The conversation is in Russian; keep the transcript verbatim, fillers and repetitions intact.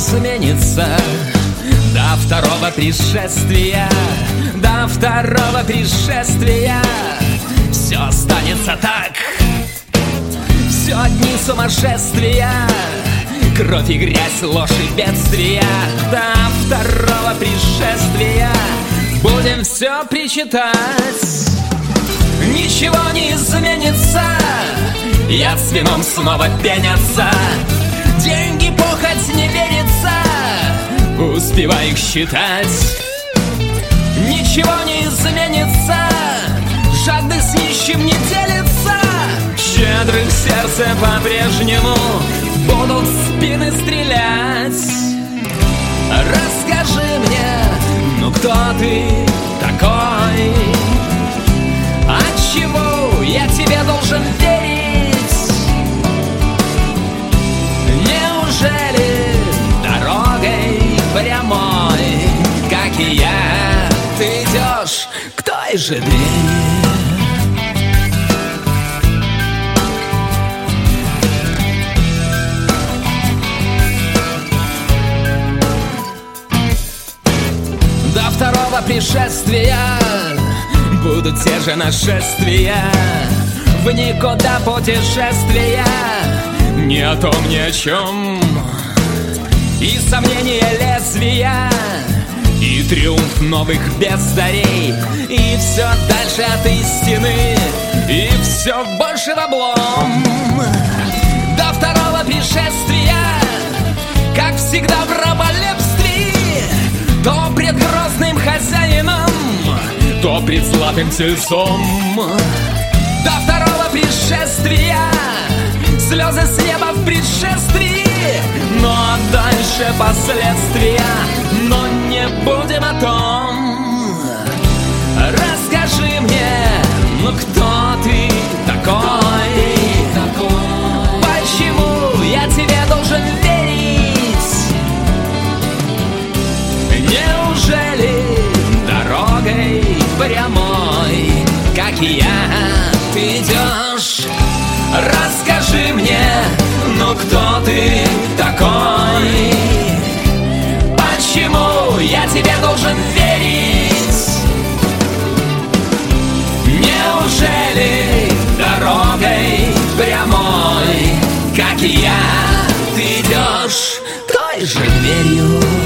изменится до второго пришествия, до второго пришествия. Все останется так, все одни сумасшествия, кровь и грязь, ложь и бедствия. До второго пришествия будем все причитать. Ничего не изменится, яд с вином снова пенятся, деньги похоть не верится, успевай их считать. Ничего не изменится, жадный с нищим не делится, щедрых в сердце по-прежнему будут в спины стрелять. Расскажи мне, ну кто ты такой? Отчего я тебе должен верить? Неужели дорогой прямой, как и я, ты идешь к той же двери? До второго пришествия будут те же нашествия, в никуда путешествия, ни о том, ни о чем, и сомнения лезвия, и триумф новых бездарей, и все дальше от истины, и все больше в облом. До второго пришествия, как всегда в раболепстве, то пред грозным хозяином, то пред златым тельцом. До второго пришествия слезы с неба в предшествии, но дальше последствия, но не будем о том. Расскажи мне, ну кто ты такой? Почему я тебе должен верить? Неужели дорогой прямой, как и я, ты идешь? Расскажи мне, ну кто ты такой? Почему я тебе должен верить? Неужели дорогой прямой, как и я, ты идешь той же дверью?